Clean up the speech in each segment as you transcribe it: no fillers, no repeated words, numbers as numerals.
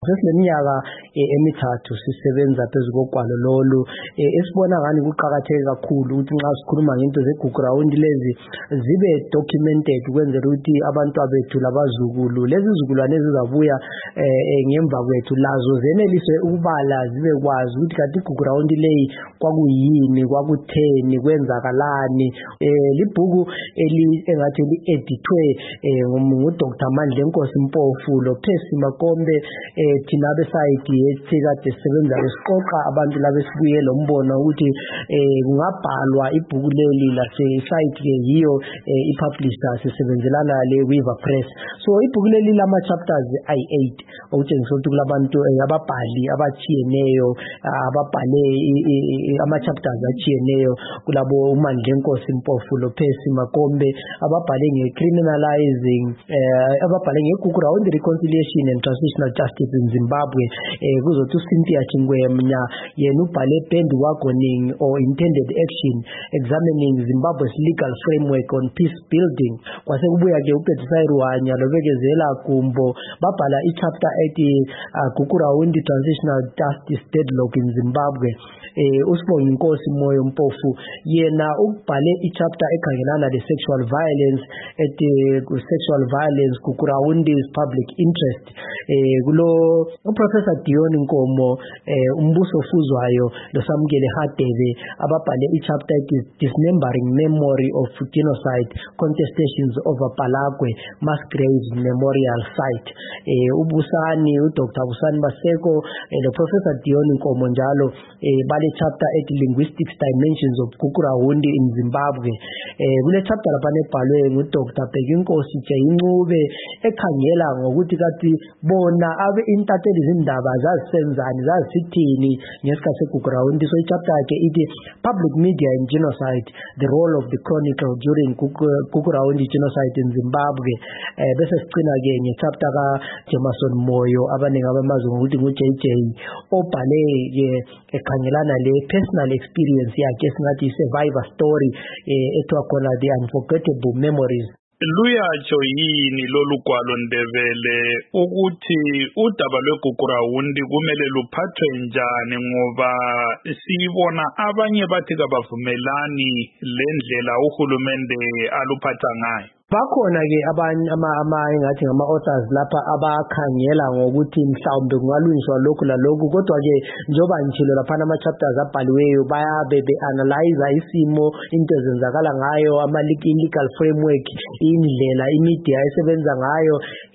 sesileminyaka emithathu sisebenza phezu kogwalo lolu esibona ngani kuqhakatheke kakhulu ukuthi nxa sikhuluma ngento zeGugu Round lezi zibe documented ukwenzela ukuthi abantu abethu labazukulu lezi zizukulwane ezizabuya ngemva kwethu lazo zenelise ukubala zibe kwazi ukuthi kanti iGugu Round leyi kwakuyini kwakutheni kwenzakalani libhuku engathi li-edithwe nguDr. Mandla Nkosi Mpofu loPercy Makombe thina besayidi esikade sisebenza besiqoqa abantu labesibuye lombono ukuthi kungabhalwa ibhuku leli lase-site ke yiyo i-publisher sisebenzelana le-Weaver Press. So ibhuku leli lama chapters ayi-8 okutshengisa ukuthi kulabantu ababhali abatshiyeneyo ababhale ama-chapters atshiyeneyo kulabo uMandla Nkosi Mpofu loPercy Makombe ababhale nge-criminalizing ababhale ngeGugu Round Reconciliation and Transitional Justice in Zimbabwe kuzothi uCynthia Chingwemnya yena ubhale bandwagoning or intended action examining Zimbabwe's legal framework on peace building. Kwase kubuya ke uPetisai Ruhanya lobekezela Gumbo babhala i-chapter ethi Gugu Round Transitional Justice Deadlock in Zimbabwe. Usibonga Inkosi Moyo Mpofu yena ubhale i-chapter ekhangelana le-sexual violence sexual violence Gugu Round public interest. Kulo uProfessor Dion Nkomo umbuso ofuzwayo loSamukele Hadebe ababhale i-chapter ethi Dismembering Memory of Genocide Contestations over Palagwe Mass Graves Memorial Site. Ubusani uDr. Busani Baseko loProfessor Dion Nkomo njalo bale chapter ethi Linguistics Dimensions of Gugu Round in Zimbabwe. Kule chapter lapha nebhalwe nguDr. Bhekinkosi Jayingcube ekhangela ngokuthi kathi bona abe intatheli zindaba zazisenzani zazisithini ngesikhathi seGugu Round. So i-chapter yakhe ithi Public Media in Genocide, the Role of the Chronicle During Gugu Round Genocide in Zimbabwe. Bese sicina ke nge-chapter kaJemerson Moyo abaningi abamazi ngokuthi ngu-JJ obhale ke ekhangelana le-personal experience yakhe esingathi i-survivor story ethiwa khona The Unforgettable Memories. Luyatsho yini lolu gwalo Ndebele ukuthi udaba lweGugu Round kumele luphathwe njani ngoba sibona abanye bathi kabavumelani lendlela uhulumende aluphatha ngayo? Bakhona ke abanye engathi ngama-authors lapha abakhangela ngokuthi mhlawumbe kungalungiswa lokhu lalokhu kodwa ke njoba ngitshilo laphana ama-chapters abhaliweyo bayabe be-analyze isimo into ezenzakala ngayo ama-legal framework indlela imedia esebenza ngayo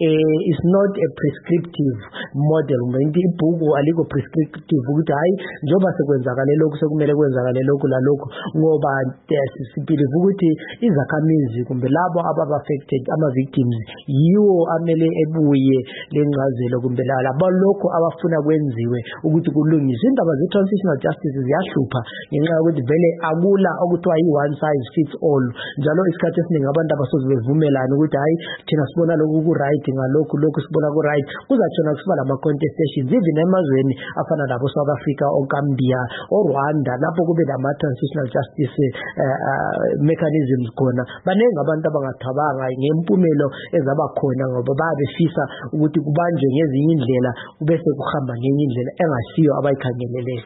is not a prescriptive model. Ibhuku aliko prescriptive ukuthi hayi njoba sekwenzakale lokhu sekumele kwenzakale lokhu lalokhu ngoba sibhiliva ukuthi izakhamizi kumbe labo affected ama-victims yiwo amele ebuye lencazelo kumbe labo lokho abafuna kwenziwe ukuthi kulungiswe. Indaba ze-transitional justice ziyahlupha ngenxa yokuthi vele akula okuthiwa yi-one size fits all. Njalo isikhathi esiningi abantu abasoze bevumelane ukuthi hayi thina sibona lokhu ku-right ngalokhu lokhu sibona ku-right kuzatshona kusiba lama-contestations even emazweni afana labo South Africa oGambia oRwanda lapho kube lama-transitional justice mechanisms khona baningi abantu abangathabanga ngempumelo ezaba khona ngoba babefisa ukuthi kubanjwe ngezinye indlela bese kuhamba ngenye indlela engasiyo abayikhangeleleyo.